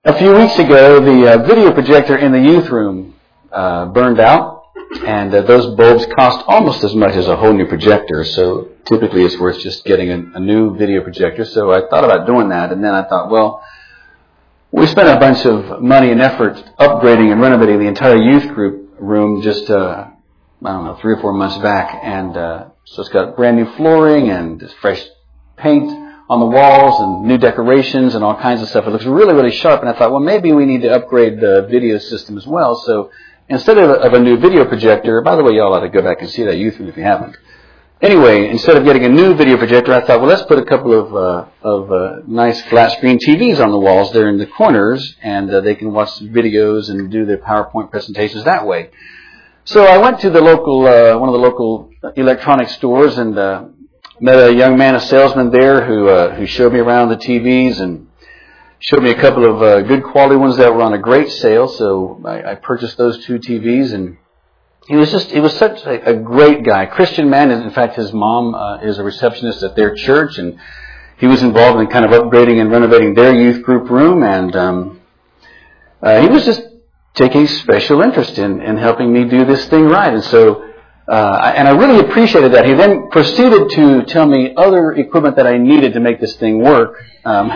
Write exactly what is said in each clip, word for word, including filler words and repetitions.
A few weeks ago, the uh, video projector in the youth room uh, burned out, and uh, those bulbs cost almost as much as a whole new projector, so typically it's worth just getting a, a new video projector. So I thought about doing that, and then I thought, well, we spent a bunch of money and effort upgrading and renovating the entire youth group room just, uh, I don't know, three or four months back, and uh, so it's got brand new flooring and just fresh paint on the walls and new decorations and all kinds of stuff. It looks really, really sharp. And I thought, well, maybe we need to upgrade the video system as well. So instead of, of a new video projector, by the way, y'all ought to go back and see that youth room if you haven't. Anyway, instead of getting a new video projector, I thought, well, let's put a couple of uh, of uh, nice flat screen T Vs on the walls there in the corners, and uh, they can watch videos and do their PowerPoint presentations that way. So I went to the local uh, one of the local electronic stores and uh, met a young man, a salesman there, who uh, who showed me around the T Vs and showed me a couple of uh, good quality ones that were on a great sale. So I, I purchased those two T Vs, and he was just he was such a, a great guy, Christian man. In fact, his mom uh, is a receptionist at their church, and he was involved in kind of upgrading and renovating their youth group room, and um, uh, he was just taking special interest in in helping me do this thing right, and so. Uh, and I really appreciated that. He then proceeded to tell me other equipment that I needed to make this thing work. Um,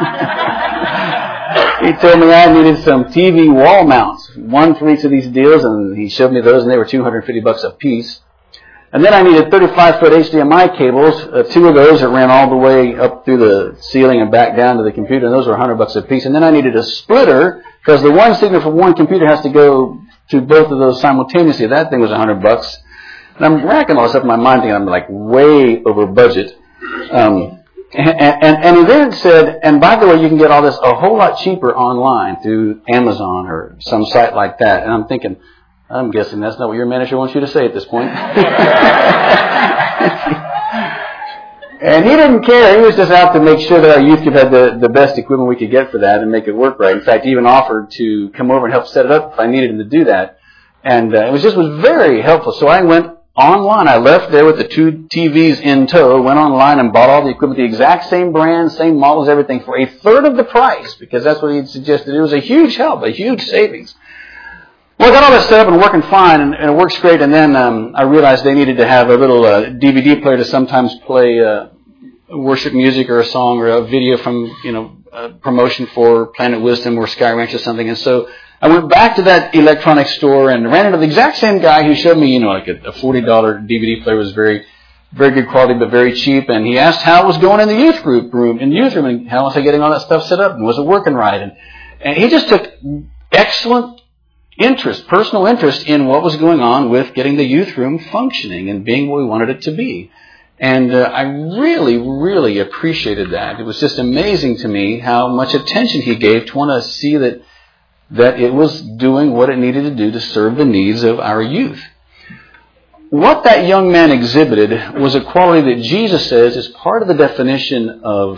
he told me I needed some T V wall mounts, one for each of these deals, and he showed me those, and they were two hundred fifty bucks a piece. And then I needed thirty-five foot H D M I cables, uh, two of those that ran all the way up through the ceiling and back down to the computer, and those were one hundred bucks a piece. And then I needed a splitter, because the one signal from one computer has to go to both of those simultaneously. That thing was one hundred bucks. And I'm racking all this up in my mind, thinking I'm like way over budget. Um, and, and, and he then said, and by the way, you can get all this a whole lot cheaper online through Amazon or some site like that. And I'm thinking, I'm guessing that's not what your manager wants you to say at this point. And he didn't care. He was just out to make sure that our youth group had the, the best equipment we could get for that and make it work right. In fact, he even offered to come over and help set it up if I needed him to do that. And uh, it was just was very helpful. So I went online. I left there with the two T Vs in tow, went online and bought all the equipment, the exact same brand, same models, everything, for a third of the price, because that's what he had suggested. It was a huge help, a huge savings. Well, I got all that set up and working fine, and, and it works great, and then um, I realized they needed to have a little uh, D V D player to sometimes play uh, worship music or a song or a video from, you know, a promotion for Planet Wisdom or Sky Ranch or something, and so I went back to that electronics store and ran into the exact same guy who showed me, you know, like a forty dollar D V D player. Was very, very good quality, but very cheap. And he asked how it was going in the youth group room, in the youth room, and how was I getting all that stuff set up, and was it working right? And, and he just took excellent interest, personal interest in what was going on with getting the youth room functioning and being what we wanted it to be. And uh, I really, really appreciated that. It was just amazing to me how much attention he gave to want to see that that it was doing what it needed to do to serve the needs of our youth. What that young man exhibited was a quality that Jesus says is part of the definition of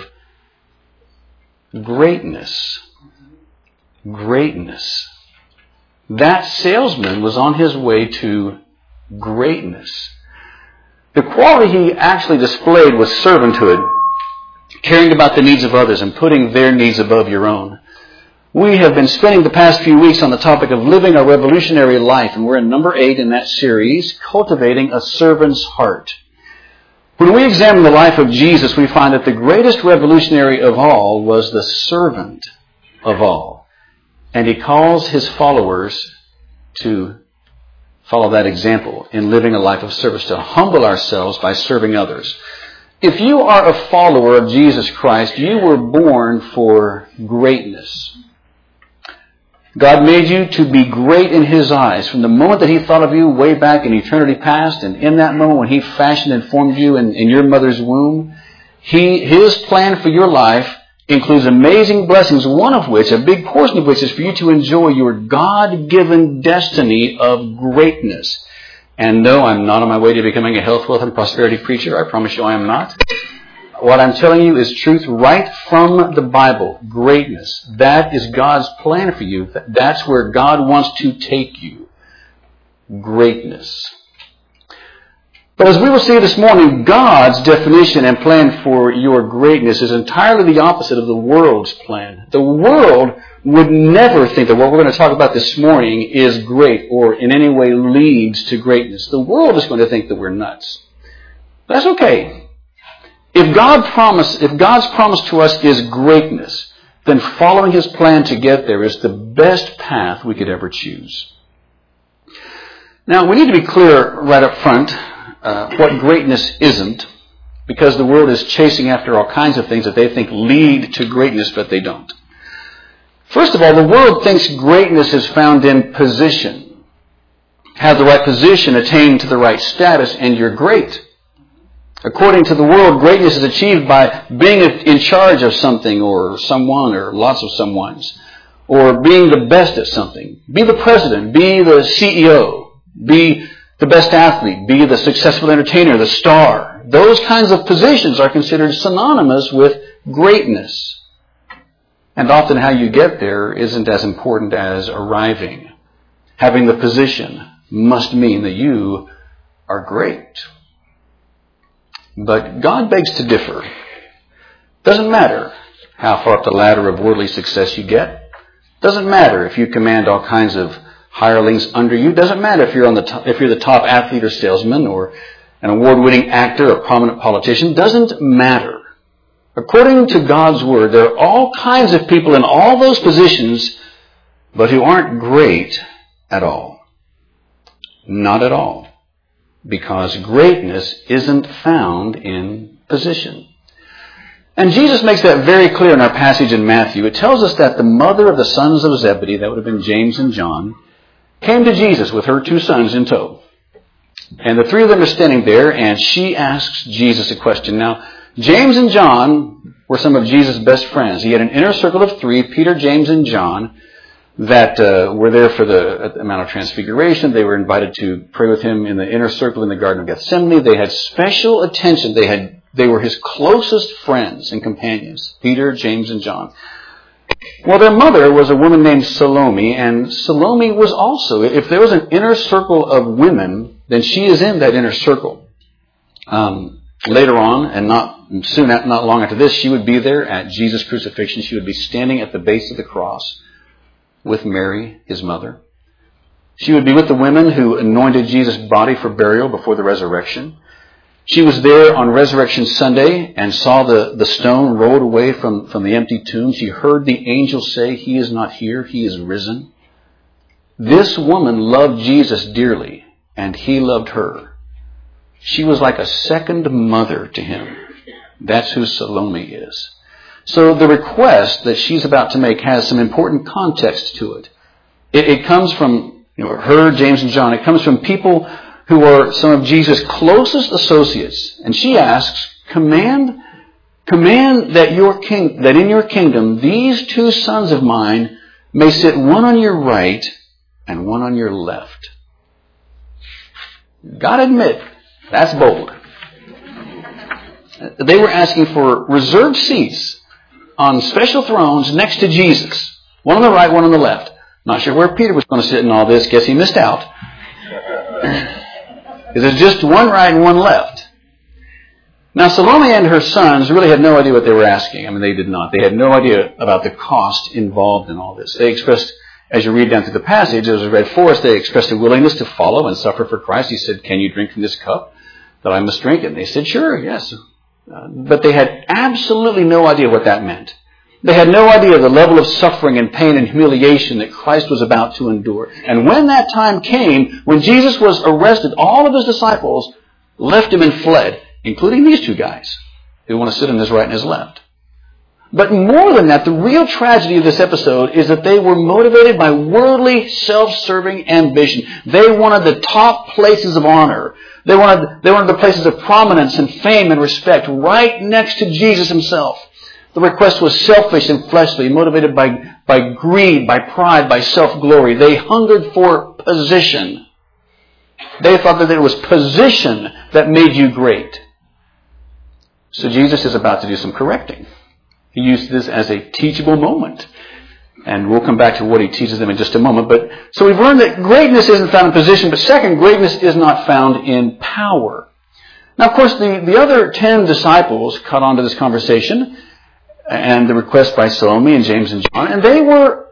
greatness. Greatness. That salesman was on his way to greatness. The quality he actually displayed was servanthood, caring about the needs of others and putting their needs above your own. We have been spending the past few weeks on the topic of living a revolutionary life, and we're in number eight in that series, Cultivating a Servant's Heart. When we examine the life of Jesus, we find that the greatest revolutionary of all was the servant of all. And he calls his followers to follow that example in living a life of service, to humble ourselves by serving others. If you are a follower of Jesus Christ, you were born for greatness. God made you to be great in His eyes. From the moment that He thought of you way back in eternity past, and in that moment when He fashioned and formed you in, in your mother's womb, He, His plan for your life includes amazing blessings, one of which, a big portion of which, is for you to enjoy your God-given destiny of greatness. And no, I'm not on my way to becoming a health, wealth, and prosperity preacher. I promise you I am not. What I'm telling you is truth right from the Bible. Greatness. That is God's plan for you. That's where God wants to take you. Greatness. But as we will see this morning, God's definition and plan for your greatness is entirely the opposite of the world's plan. The world would never think that what we're going to talk about this morning is great or in any way leads to greatness. The world is going to think that we're nuts. That's okay. If God promise, if God's promise to us is greatness, then following His plan to get there is the best path we could ever choose. Now, we need to be clear right up front uh, what greatness isn't, because the world is chasing after all kinds of things that they think lead to greatness, but they don't. First of all, the world thinks greatness is found in position. Have the right position, attain to the right status, and you're great. According to the world, greatness is achieved by being in charge of something or someone or lots of someones, or being the best at something. Be the president, be the C E O, be the best athlete, be the successful entertainer, the star. Those kinds of positions are considered synonymous with greatness. And often how you get there isn't as important as arriving. Having the position must mean that you are great. But God begs to differ. Doesn't matter how far up the ladder of worldly success you get. Doesn't matter if you command all kinds of hirelings under you. Doesn't matter if you're on the top, if you're the top athlete or salesman or an award-winning actor or prominent politician. Doesn't matter. According to God's Word, there are all kinds of people in all those positions, but who aren't great at all. Not at all. Because greatness isn't found in position. And Jesus makes that very clear in our passage in Matthew. It tells us that the mother of the sons of Zebedee, that would have been James and John, came to Jesus with her two sons in tow. And the three of them are standing there, and she asks Jesus a question. Now, James and John were some of Jesus' best friends. He had an inner circle of three, Peter, James, and John, that uh, were there for the, at the Mount of Transfiguration. They were invited to pray with him in the inner circle in the Garden of Gethsemane. They had special attention. They had they were his closest friends and companions, Peter, James, and John. Well, their mother was a woman named Salome, and Salome was also, if there was an inner circle of women, then she is in that inner circle. Um, later on, and not soon, not long after this, she would be there at Jesus' crucifixion. She would be standing at the base of the cross with Mary, his mother. She would be with the women who anointed Jesus' body for burial before the resurrection. She was there on Resurrection Sunday and saw the, the stone rolled away from, from the empty tomb. She heard the angel say, "He is not here, he is risen." This woman loved Jesus dearly, and he loved her. She was like a second mother to him. That's who Salome is. So the request that she's about to make has some important context to it. It, it comes from you know, her, James, and John. It comes from people who are some of Jesus' closest associates. And she asks, command, command that your king, that in your kingdom, these two sons of mine may sit one on your right and one on your left. Gotta admit, that's bold. They were asking for reserved seats on special thrones next to Jesus. One on the right, one on the left. Not sure where Peter was going to sit in all this. Guess he missed out. There's just one right and one left. Now, Salome and her sons really had no idea what they were asking. I mean, they did not. They had no idea about the cost involved in all this. They expressed, as you read down through the passage, as was read for us, they expressed a willingness to follow and suffer for Christ. He said, "Can you drink from this cup that I must drink?" And they said, "Sure, yes." Uh, but they had absolutely no idea what that meant. They had no idea the level of suffering and pain and humiliation that Christ was about to endure. And when that time came, when Jesus was arrested, all of his disciples left him and fled, including these two guys who want to sit on his right and his left. But more than that, the real tragedy of this episode is that they were motivated by worldly, self-serving ambition. They wanted the top places of honor. They wanted, they wanted the places of prominence and fame and respect right next to Jesus himself. The request was selfish and fleshly, motivated by, by greed, by pride, by self-glory. They hungered for position. They thought that it was position that made you great. So Jesus is about to do some correcting. He used this as a teachable moment. And we'll come back to what he teaches them in just a moment. But so we've learned that greatness isn't found in position, but second, greatness is not found in power. Now, of course, the, the other ten disciples caught on to this conversation and the request by Salome and James and John, and they were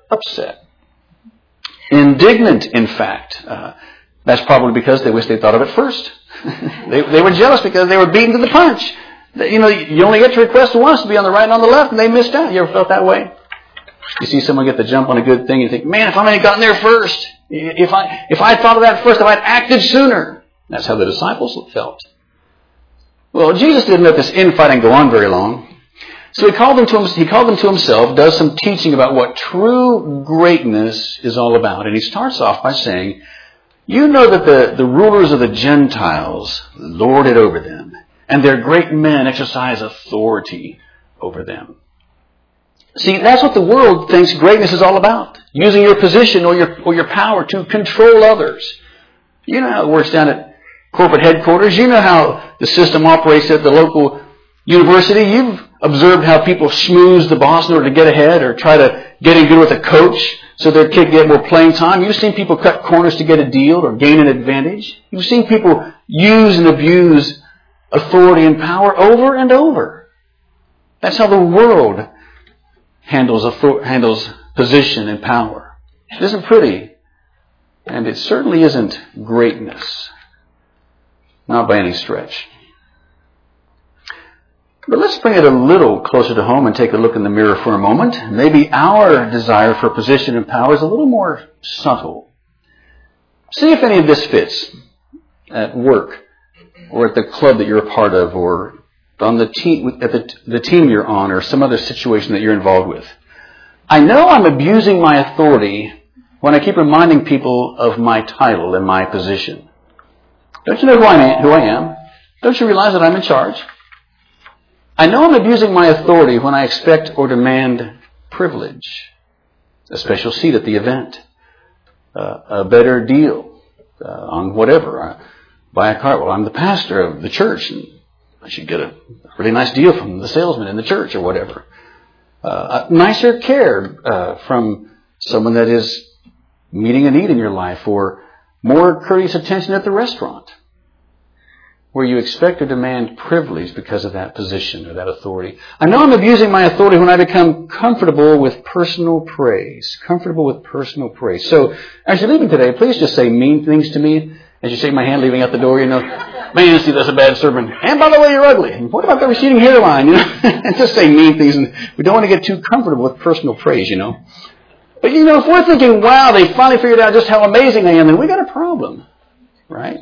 upset. Indignant, in fact. Uh, that's probably because they wish they thought of it first. they, they were jealous because they were beaten to the punch. You know, you only get to request once to be on the right and on the left, and they missed out. You ever felt that way? You see someone get the jump on a good thing, and you think, man, if I had gotten there first, if I if I thought of that first, if I'd acted sooner. That's how the disciples felt. Well, Jesus didn't let this infighting go on very long. So he called them to him, he called them to himself, does some teaching about what true greatness is all about. And he starts off by saying, you know that the, the rulers of the Gentiles lord it over them, and their great men exercise authority over them. See, that's what the world thinks greatness is all about. Using your position or your or your power to control others. You know how it works down at corporate headquarters. You know how the system operates at the local university. You've observed how people schmooze the boss in order to get ahead or try to get in good with a coach so their kid get more playing time. You've seen people cut corners to get a deal or gain an advantage. You've seen people use and abuse authority and power over and over. That's how the world handles author- handles position and power. It isn't pretty, and it certainly isn't greatness. Not by any stretch. But let's bring it a little closer to home and take a look in the mirror for a moment. Maybe our desire for position and power is a little more subtle. See if any of this fits at work or at the club that you're a part of or on the team, at the, the team you're on or some other situation that you're involved with. I know I'm abusing my authority when I keep reminding people of my title and my position. Don't you know who I am? Who I am? Don't you realize that I'm in charge? I know I'm abusing my authority when I expect or demand privilege, a special seat at the event, uh, a better deal uh, on whatever. I buy a car. Well, I'm the pastor of the church, and I should get a really nice deal from the salesman in the church or whatever. Uh, a nicer care uh, from someone that is meeting a need in your life, or more courteous attention at the restaurant, where you expect or demand privilege because of that position or that authority. I know I'm abusing my authority when I become comfortable with personal praise. Comfortable with personal praise. So, as you're leaving today, please just say mean things to me. As you shake my hand leaving out the door, you know, man, see, that's a bad sermon. And by the way, you're ugly. And what about the receding hairline? You know, and just say mean things. And we don't want to get too comfortable with personal praise, you know. But, you know, if we're thinking, wow, they finally figured out just how amazing I am, then we got a problem, right?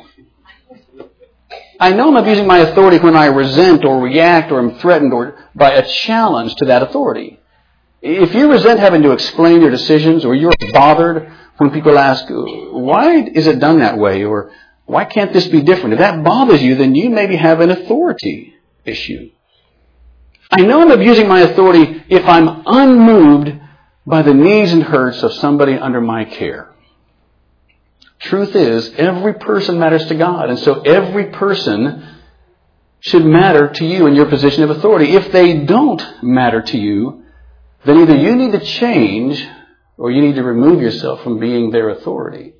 I know I'm abusing my authority when I resent or react or am threatened or by a challenge to that authority. If you resent having to explain your decisions, or you're bothered when people ask, why is it done that way? Or why can't this be different? If that bothers you, then you maybe have an authority issue. I know I'm abusing my authority if I'm unmoved by the needs and hurts of somebody under my care. Truth is, every person matters to God, and so every person should matter to you in your position of authority. If they don't matter to you, then either you need to change or you need to remove yourself from being their authority.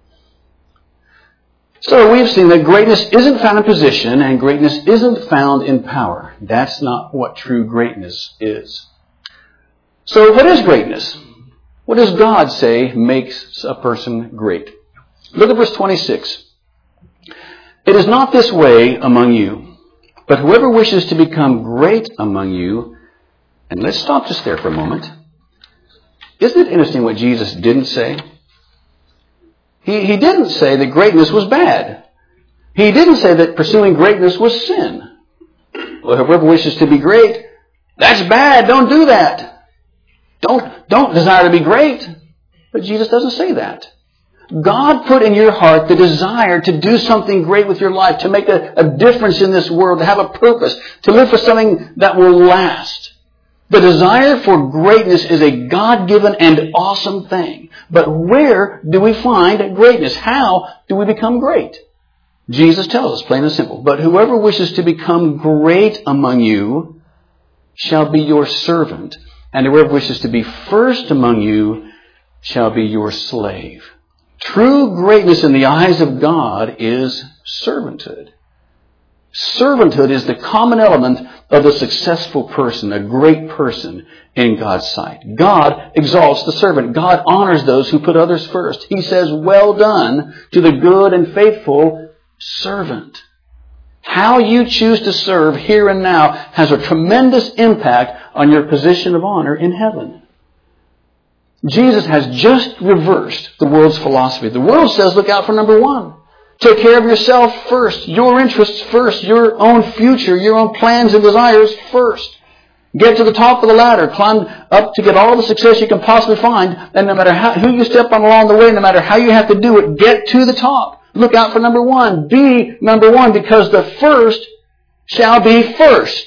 So we've seen that greatness isn't found in position and greatness isn't found in power. That's not what true greatness is. So what is greatness? What does God say makes a person great? Look at verse twenty-six. It is not this way among you, but whoever wishes to become great among you, and let's stop just there for a moment. Isn't it interesting what Jesus didn't say? He, he didn't say that greatness was bad. He didn't say that pursuing greatness was sin. Well, whoever wishes to be great, that's bad. Don't do that. Don't, don't desire to be great. But Jesus doesn't say that. God put in your heart the desire to do something great with your life, to make a, a difference in this world, to have a purpose, to live for something that will last. The desire for greatness is a God-given and awesome thing. But where do we find greatness? How do we become great? Jesus tells us, plain and simple. But whoever wishes to become great among you shall be your servant. And whoever wishes to be first among you shall be your slave. True greatness in the eyes of God is servanthood. Servanthood is the common element of the successful person, a great person in God's sight. God exalts the servant. God honors those who put others first. He says, "Well done to the good and faithful servant." How you choose to serve here and now has a tremendous impact on your position of honor in heaven. Jesus has just reversed the world's philosophy. The world says, look out for number one. Take care of yourself first, your interests first, your own future, your own plans and desires first. Get to the top of the ladder, climb up to get all the success you can possibly find, and no matter how, who you step on along the way, no matter how you have to do it, get to the top. Look out for number one. Be number one, because the first shall be first.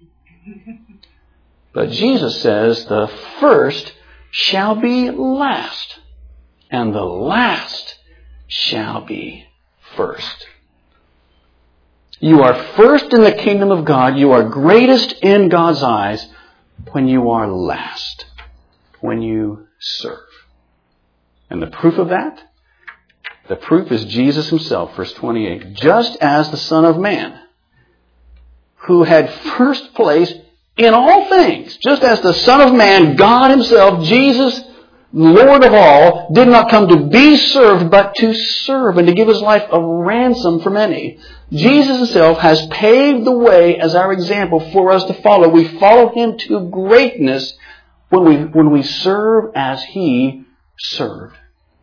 But Jesus says the first shall be last, and the last shall be first. You are first in the kingdom of God. You are greatest in God's eyes when you are last, when you serve. And the proof of that? The proof is Jesus himself, verse twenty-eight. Just as the Son of Man, who had first place in all things, just as the Son of Man, God himself, Jesus, Lord of all, did not come to be served, but to serve and to give his life a ransom for many. Jesus himself has paved the way as our example for us to follow. We follow him to greatness when we, when we serve as he served.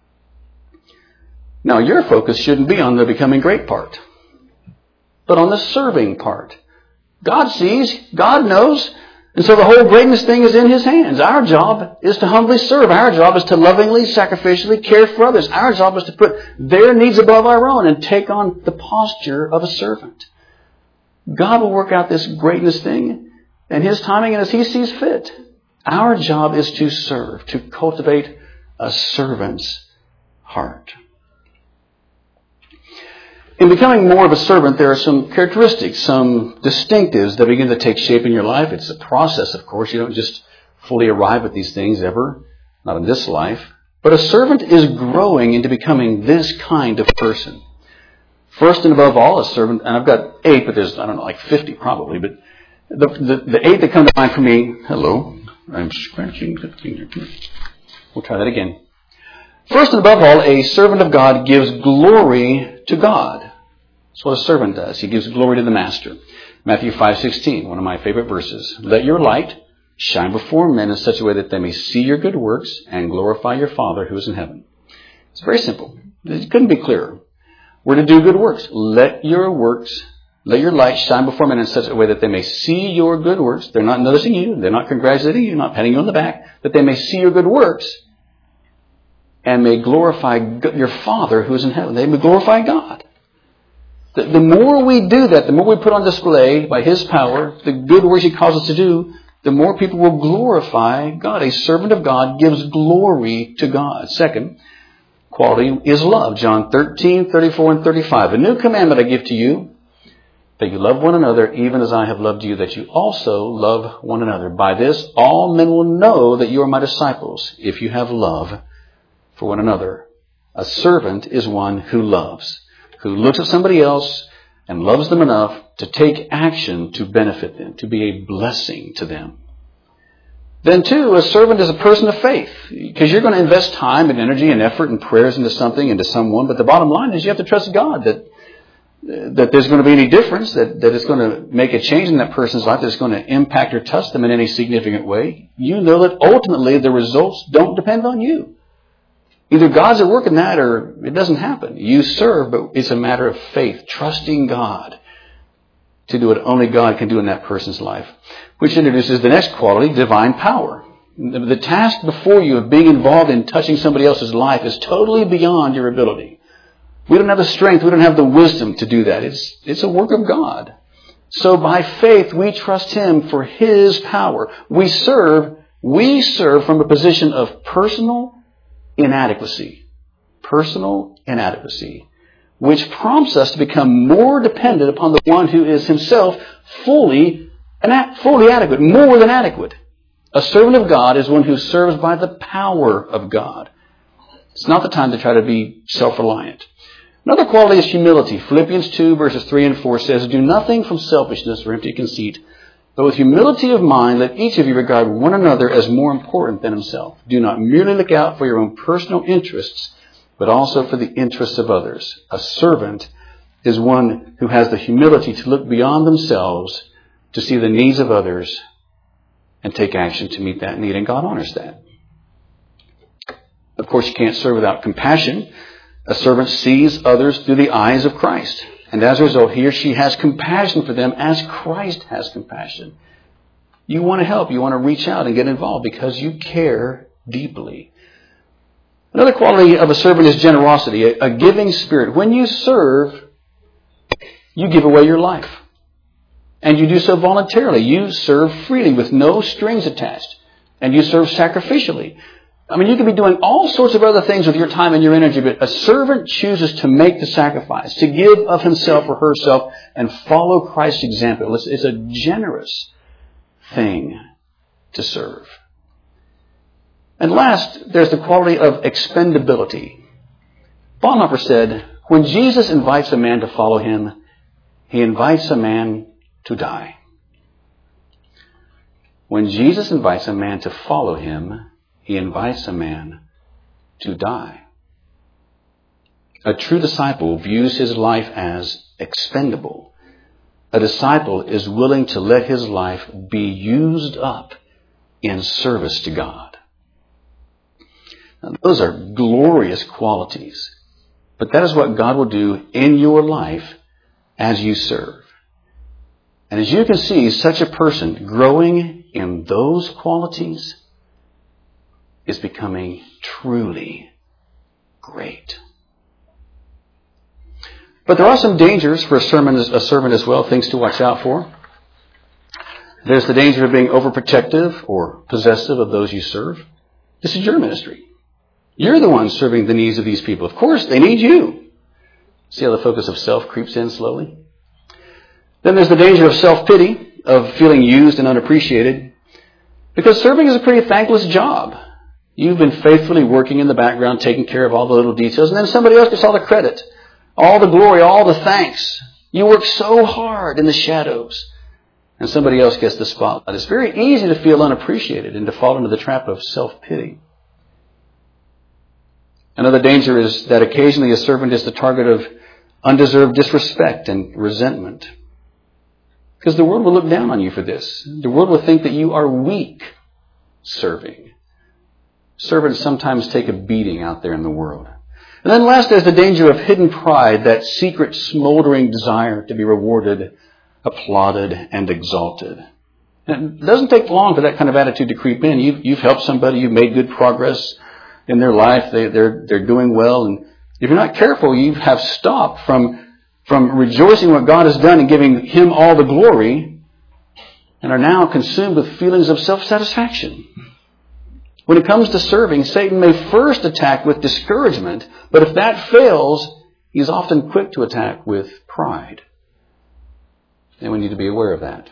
Now, your focus shouldn't be on the becoming great part, but on the serving part. God sees, God knows, and so the whole greatness thing is in his hands. Our job is to humbly serve. Our job is to lovingly, sacrificially care for others. Our job is to put their needs above our own and take on the posture of a servant. God will work out this greatness thing in his timing and as he sees fit. Our job is to serve, to cultivate a servant's heart. In becoming more of a servant, there are some characteristics, some distinctives that begin to take shape in your life. It's a process, of course. You don't just fully arrive at these things ever, not in this life. But a servant is growing into becoming this kind of person. First and above all, a servant, and I've got eight, but there's, I don't know, like fifty probably, but the, the, the eight that come to mind for me, hello, I'm scratching the finger. We'll try that again. First and above all, a servant of God gives glory to God. That's what a servant does. He gives glory to the master. Matthew five sixteen, one of my favorite verses. Let your light shine before men in such a way that they may see your good works and glorify your Father who is in heaven. It's very simple. It couldn't be clearer. We're to do good works. Let your works, let your light shine before men in such a way that they may see your good works. They're not noticing you. They're not congratulating you, not patting you on the back. That they may see your good works and may glorify your Father who is in heaven. They may glorify God. The, the more we do that, the more we put on display by his power, the good works he calls us to do, the more people will glorify God. A servant of God gives glory to God. Second quality is love. John thirteen, thirty-four, and thirty-five. A new commandment I give to you, that you love one another even as I have loved you, that you also love one another. By this, all men will know that you are my disciples, if you have love for one another. A servant is one who loves, who looks at somebody else and loves them enough to take action to benefit them, to be a blessing to them. Then two, a servant is a person of faith, because you're going to invest time and energy and effort and prayers into something, into someone, but the bottom line is you have to trust God that that there's going to be any difference, that, that it's going to make a change in that person's life, that it's going to impact or touch them in any significant way. You know that ultimately the results don't depend on you. Either God's at work in that or it doesn't happen. You serve, but it's a matter of faith, trusting God to do what only God can do in that person's life. Which introduces the next quality, divine power. The task before you of being involved in touching somebody else's life is totally beyond your ability. We don't have the strength, we don't have the wisdom to do that. It's, it's a work of God. So by faith, we trust him for his power. We serve, we serve from a position of personal inadequacy. Personal inadequacy. Which prompts us to become more dependent upon the one who is himself fully, fully adequate, more than adequate. A servant of God is one who serves by the power of God. It's not the time to try to be self-reliant. Another quality is humility. Philippians two verses three and four says, "Do nothing from selfishness or empty conceit, but with humility of mind, let each of you regard one another as more important than himself. Do not merely look out for your own personal interests, but also for the interests of others." A servant is one who has the humility to look beyond themselves to see the needs of others and take action to meet that need, and God honors that. Of course, you can't serve without compassion. A servant sees others through the eyes of Christ, and as a result, he or she has compassion for them as Christ has compassion. You want to help, you want to reach out and get involved because you care deeply. Another quality of a servant is generosity, a, a giving spirit. When you serve, you give away your life. And you do so voluntarily. You serve freely with no strings attached. And you serve sacrificially. I mean, you could be doing all sorts of other things with your time and your energy, but a servant chooses to make the sacrifice, to give of himself or herself and follow Christ's example. It's, it's a generous thing to serve. And last, there's the quality of expendability. Bonhoeffer said, when Jesus invites a man to follow him, he invites a man to die. When Jesus invites a man to follow him, he invites a man to die. A true disciple views his life as expendable. A disciple is willing to let his life be used up in service to God. Now, those are glorious qualities. But that is what God will do in your life as you serve. And as you can see, such a person growing in those qualities is becoming truly great. But there are some dangers for a servant, a servant as well, things to watch out for. There's the danger of being overprotective or possessive of those you serve. This is your ministry. You're the one serving the needs of these people. Of course, they need you. See how the focus of self creeps in slowly? Then there's the danger of self-pity, of feeling used and unappreciated. Because serving is a pretty thankless job. You've been faithfully working in the background, taking care of all the little details, and then somebody else gets all the credit, all the glory, all the thanks. You work so hard in the shadows, and somebody else gets the spotlight. It's very easy to feel unappreciated and to fall into the trap of self-pity. Another danger is that occasionally a servant is the target of undeserved disrespect and resentment. Because the world will look down on you for this. The world will think that you are weak serving. Servants sometimes take a beating out there in the world. And then last, there's the danger of hidden pride, that secret smoldering desire to be rewarded, applauded, and exalted. And it doesn't take long for that kind of attitude to creep in. You've, you've helped somebody, you've made good progress in their life, they, they're, they're doing well. And if you're not careful, you have stopped from from rejoicing what God has done and giving him all the glory, and are now consumed with feelings of self-satisfaction. When it comes to serving, Satan may first attack with discouragement, but if that fails, he's often quick to attack with pride. And we need to be aware of that.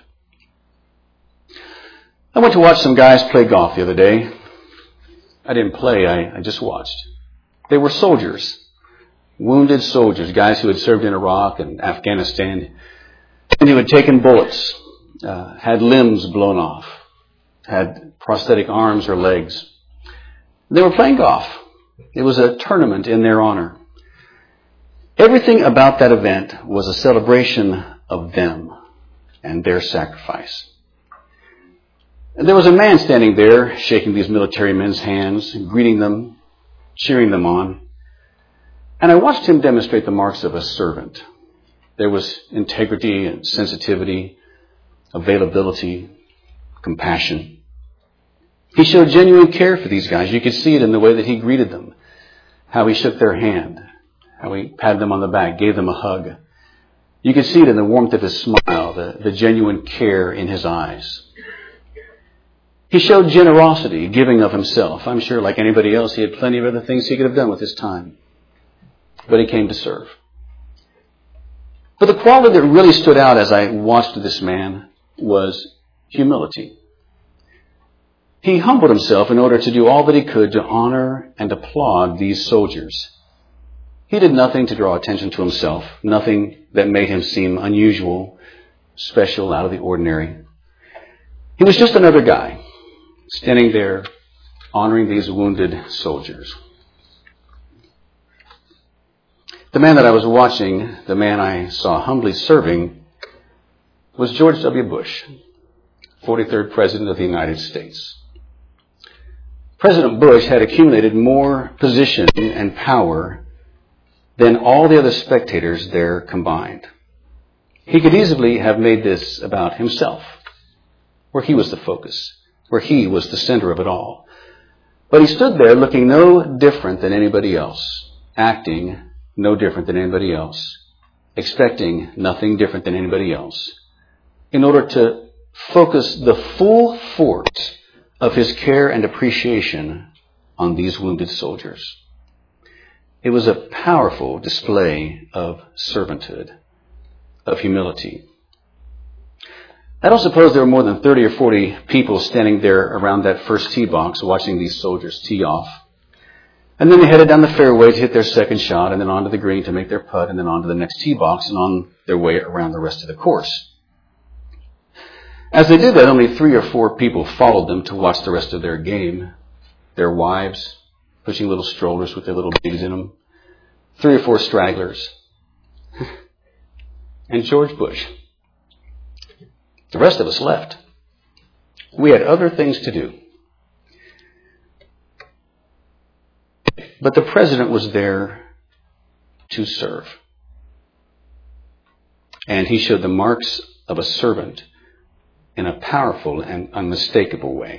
I went to watch some guys play golf the other day. I didn't play, I, I just watched. They were soldiers. Wounded soldiers, guys who had served in Iraq and Afghanistan, and who had taken bullets, uh, had limbs blown off, had prosthetic arms or legs. They were playing golf. It was a tournament in their honor. Everything about that event was a celebration of them and their sacrifice. And there was a man standing there, shaking these military men's hands, greeting them, cheering them on. And I watched him demonstrate the marks of a servant. There was integrity and sensitivity, availability, compassion. He showed genuine care for these guys. You could see it in the way that he greeted them, how he shook their hand, how he patted them on the back, gave them a hug. You could see it in the warmth of his smile, the, the genuine care in his eyes. He showed generosity, giving of himself. I'm sure, like anybody else, he had plenty of other things he could have done with his time. But he came to serve. But the quality that really stood out as I watched this man was humility. He humbled himself in order to do all that he could to honor and applaud these soldiers. He did nothing to draw attention to himself, nothing that made him seem unusual, special, out of the ordinary. He was just another guy standing there honoring these wounded soldiers. The man that I was watching, the man I saw humbly serving, was George W. Bush, forty-third President of the United States. President Bush had accumulated more position and power than all the other spectators there combined. He could easily have made this about himself, where he was the focus, where he was the center of it all. But he stood there looking no different than anybody else, acting no different than anybody else, expecting nothing different than anybody else, in order to focus the full force of his care and appreciation on these wounded soldiers. It was a powerful display of servanthood, of humility. I don't suppose there were more than thirty or forty people standing there around that first tee box watching these soldiers tee off. And then they headed down the fairway to hit their second shot, and then onto the green to make their putt, and then onto the next tee box, and on their way around the rest of the course. As they did that, only three or four people followed them to watch the rest of their game. Their wives, pushing little strollers with their little babies in them. Three or four stragglers. And George Bush. The rest of us left. We had other things to do. But the president was there to serve. And he showed the marks of a servant in a powerful and unmistakable way.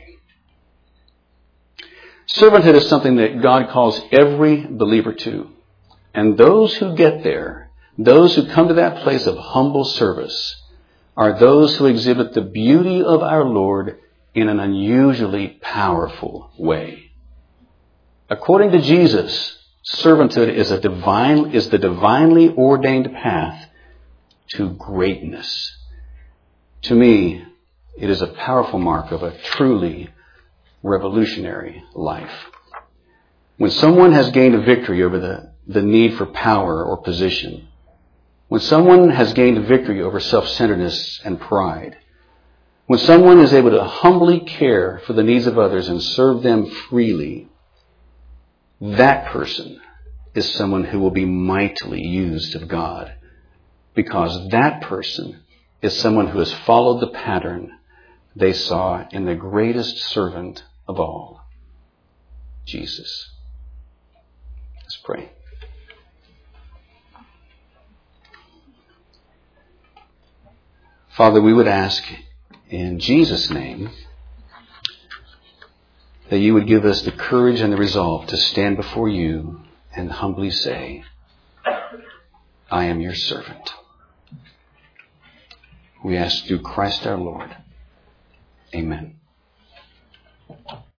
Servanthood is something that God calls every believer to. And those who get there, those who come to that place of humble service, are those who exhibit the beauty of our Lord in an unusually powerful way. According to Jesus, servanthood is a divine, is the divinely ordained path to greatness. To me, it is a powerful mark of a truly revolutionary life. When someone has gained a victory over the, the need for power or position, when someone has gained a victory over self-centeredness and pride, when someone is able to humbly care for the needs of others and serve them freely, that person is someone who will be mightily used of God, because that person is someone who has followed the pattern they saw in the greatest servant of all, Jesus. Let's pray. Father, we would ask in Jesus' name that you would give us the courage and the resolve to stand before you and humbly say, I am your servant. We ask through Christ our Lord. Amen.